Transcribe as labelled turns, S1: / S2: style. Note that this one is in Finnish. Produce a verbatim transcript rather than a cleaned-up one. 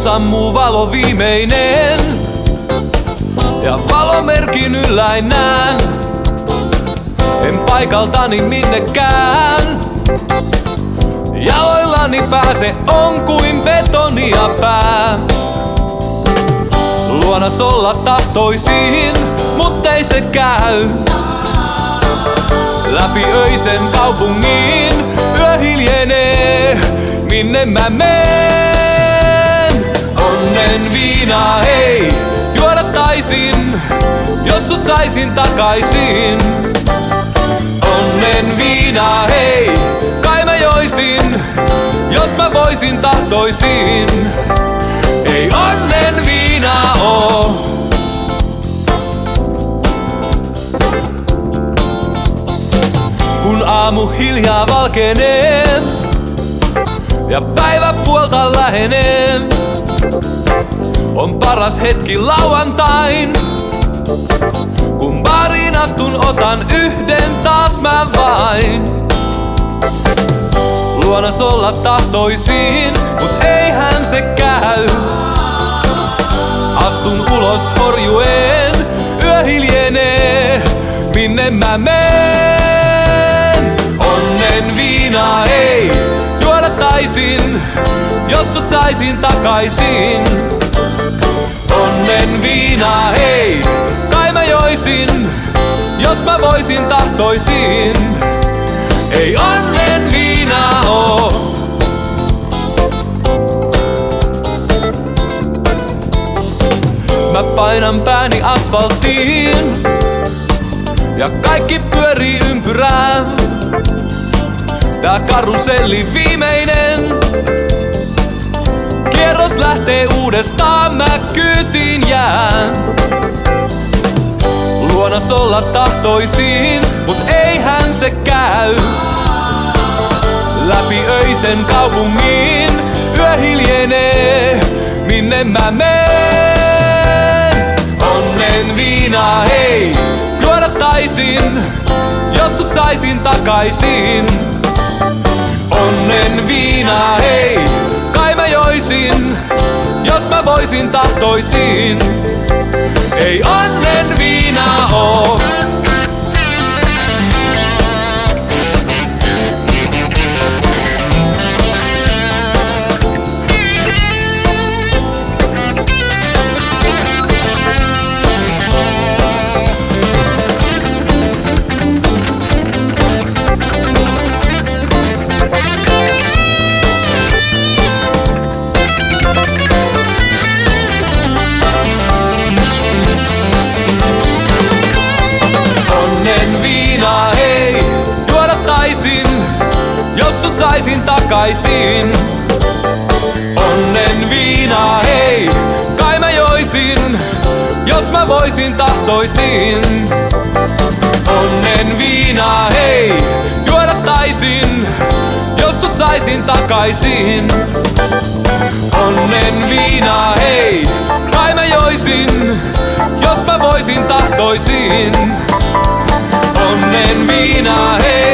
S1: sammuu valo viimeinen ja valomerkin ylläin näen. En paikaltani minnekään, jaloillani pääse on kuin betonia pää. Luonas olla tahtoisin, mut ei se käy. Läpi öisen kaupungin yö hiljenee, minne mä menen. Onnen viinaa hei, juoda taisin, jos sut saisin takaisin. Onnen viinaa hei, kai mä joisin, jos mä voisin tahtoisin. Ei onnen viinaa oo. Kun aamu hiljaa valkenee ja päivä puolta lähenee, on paras hetki lauantain. Kun baariin astun, otan yhden taas mä vain. Luonas olla tahtoisin, mut eihän se käy. Astun ulos horjuen, yö hiljenee, minne mä menen. Onnen viinaa ei juoda taisin, jos sut saisin takaisin. Onnen viinaa ei, kai mä joisin, jos mä voisin tahtoisin. Ei onnen viinaa oo. Mä painan pääni asfalttiin ja kaikki pyörii ympyrää. Tää karuselli viimeinen kierros lähtee uudestaan, mä kyytiin jään. Luonas olla tahtoisin, mut eihän se käy. Läpi öisen kaupungin yö hiljenee, minne mä menen. Onnen viinaa hei, juoda taisin, jos sut saisin takaisin. Onnen viinaa hei, kai mä joisin, jos mä voisin tahtoisin. Ei onnen viinaa oo. Jos sut saisin takaisin. Onnen viinaa hei, kai mä joisin, jos mä voisin tahtoisin. Onnen viinaa hei, juoda taisin, jos sut saisin takaisin. Onnen viinaa hei, kai mä joisin, jos mä voisin tahtoisin. Onnen viinaa hei.